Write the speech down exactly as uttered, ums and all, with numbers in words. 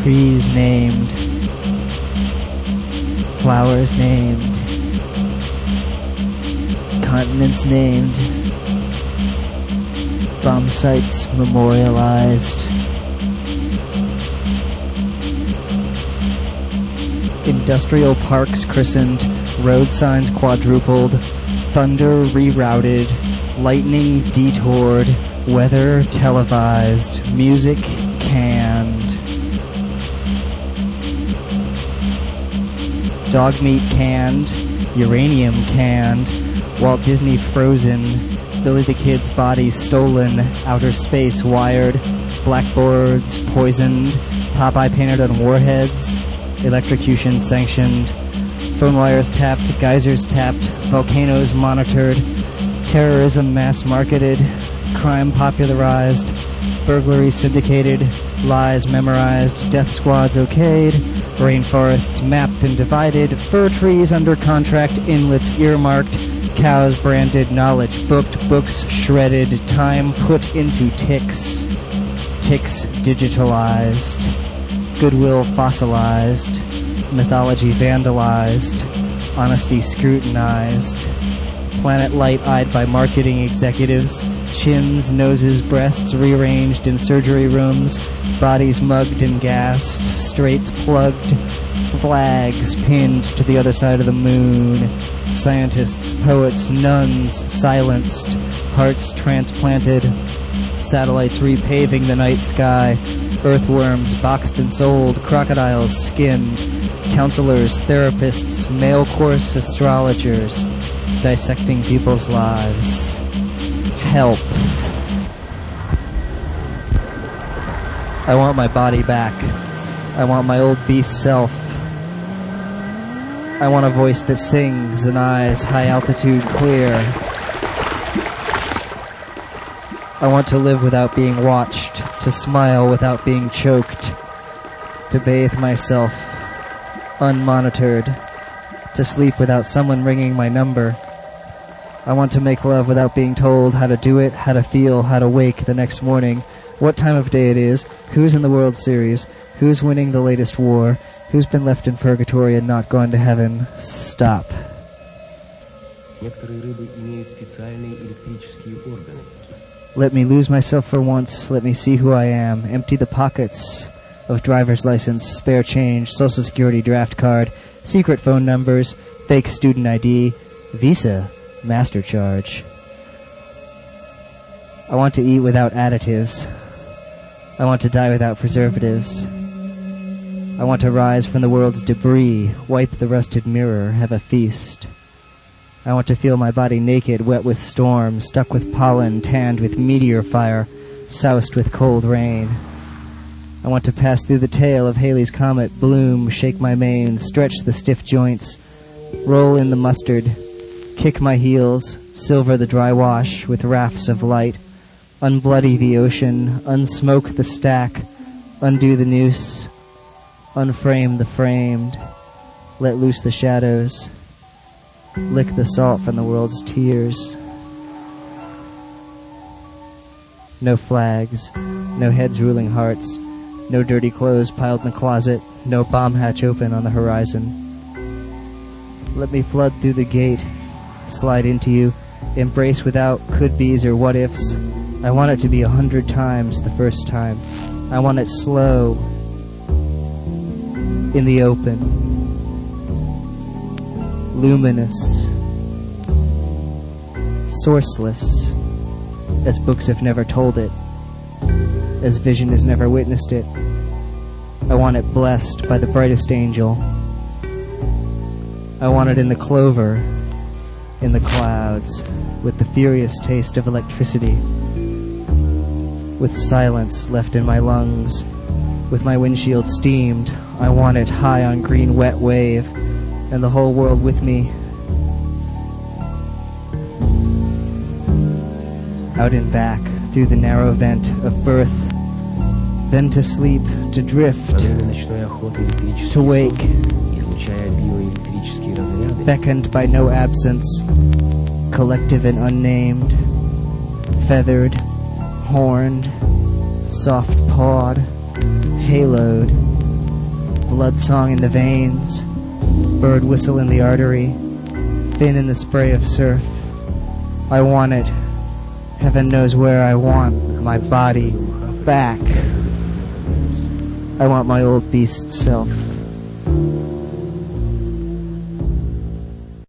trees named, flowers named, continents named, bomb sites memorialized, industrial parks christened, road signs quadrupled, thunder rerouted, lightning detoured, weather televised, music canned, dog meat canned, uranium canned, Walt Disney frozen, Billy the Kid's body stolen, outer space wired, blackboards poisoned, Popeye painted on warheads, electrocution sanctioned, phone wires tapped, geysers tapped, volcanoes monitored, terrorism mass marketed, crime popularized, burglary syndicated, lies memorized, death squads okayed, rainforests mapped and divided, fir trees under contract, inlets earmarked, cows branded, knowledge booked, books shredded, time put into ticks, ticks digitalized, goodwill fossilized, mythology vandalized, honesty scrutinized, planet light-eyed by marketing executives, chins, noses, breasts rearranged in surgery rooms, bodies mugged and gassed, straights plugged, flags pinned to the other side of the moon, scientists, poets, nuns silenced, hearts transplanted, satellites repaving the night sky, earthworms boxed and sold, crocodiles skinned, counselors, therapists, male course astrologers, dissecting people's lives. Help. I want my body back. I want my old beast self. I want a voice that sings and eyes high altitude clear. I want to live without being watched, to smile without being choked, to bathe myself unmonitored, to sleep without someone ringing my number. I want to make love without being told how to do it, how to feel, how to wake the next morning, what time of day it is, who's in the World Series, who's winning the latest war, who's been left in purgatory and not gone to heaven. Stop. Let me lose myself for once. Let me see who I am. Empty the pockets of driver's license, spare change, social security draft card, secret phone numbers, fake student I D, Visa, master charge. I want to eat without additives. I want to die without preservatives. I want to rise from the world's debris, wipe the rusted mirror, have a feast. I want to feel my body naked, wet with storm, stuck with pollen, tanned with meteor fire, soused with cold rain. I want to pass through the tail of Halley's Comet, bloom, shake my mane, stretch the stiff joints, roll in the mustard, kick my heels, silver the dry wash with rafts of light, unbloody the ocean, unsmoke the stack, undo the noose, unframe the framed, let loose the shadows, lick the salt from the world's tears. No flags, no heads ruling hearts, no dirty clothes piled in the closet, no bomb hatch open on the horizon. Let me flood through the gate, slide into you, embrace without could-be's or what-ifs. I want it to be a hundred times the first time. I want it slow, in the open, luminous, sourceless, as books have never told it, as vision has never witnessed it. I want it blessed by the brightest angel. I want it in the clover, in the clouds, with the furious taste of electricity, with silence left in my lungs, with my windshield steamed. I want it high on green wet wave, and the whole world with me. Out and back, through the narrow vent of birth, then to sleep, to drift, to wake, beckoned by no absence, collective and unnamed, feathered, horned, soft-pawed, haloed, blood song in the veins, bird whistle in the artery, fin in the spray of surf. I want it. Heaven knows where I want my body back. I want my old beast self.